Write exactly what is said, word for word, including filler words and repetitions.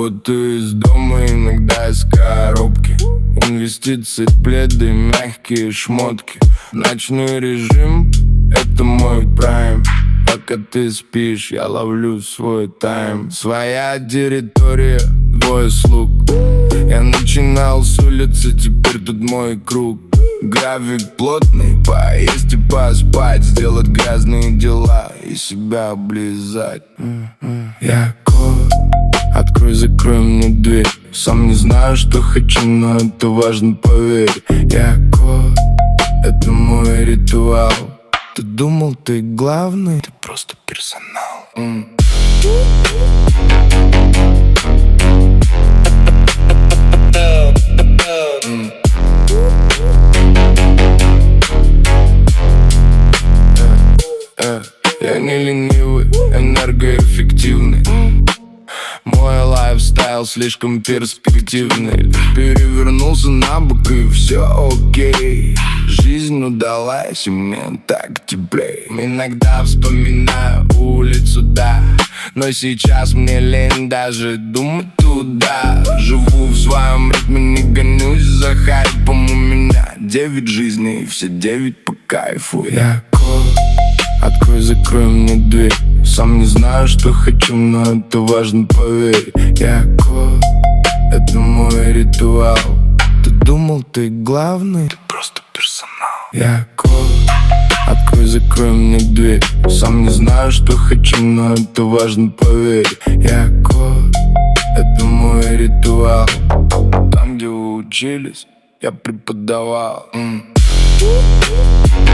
Работаю из дома, иногда из коробки. Инвестиции, пледы, мягкие шмотки. Ночной режим — это мой прайм. Пока ты спишь, я ловлю свой тайм. Своя территория, двое слуг. Я начинал с улицы, теперь тут мой круг. График плотный, поесть и поспать, сделать грязные дела и себя облизать. Я кот, открой-закрой мне дверь. Сам не знаю, что хочу, но это важно, поверь. Я кот, это мой ритуал. Ты думал, ты главный, ты просто персонал. mm. Mm. э, э, Я не ленивый, энергоэффективный. Мой лайфстайл слишком перспективный. Перевернулся на бок и все окей. Жизнь удалась, и мне так теплей. Иногда вспоминаю улицу, да, но сейчас мне лень даже думать туда. Живу в своем ритме, не гонюсь за хайпом. У меня девять жизней, все девять по кайфу. Я кот, открой-закрой мне дверь. Сам не знаю, что хочу, но это важно, поверь. Я кот, это мой ритуал. Ты думал, ты главный, ты просто персонал. Я кот, открой-закрой мне дверь. Сам не знаю, что хочу, но это важно, поверь. Я кот, это мой ритуал. Там, где вы учились, я преподавал. mm.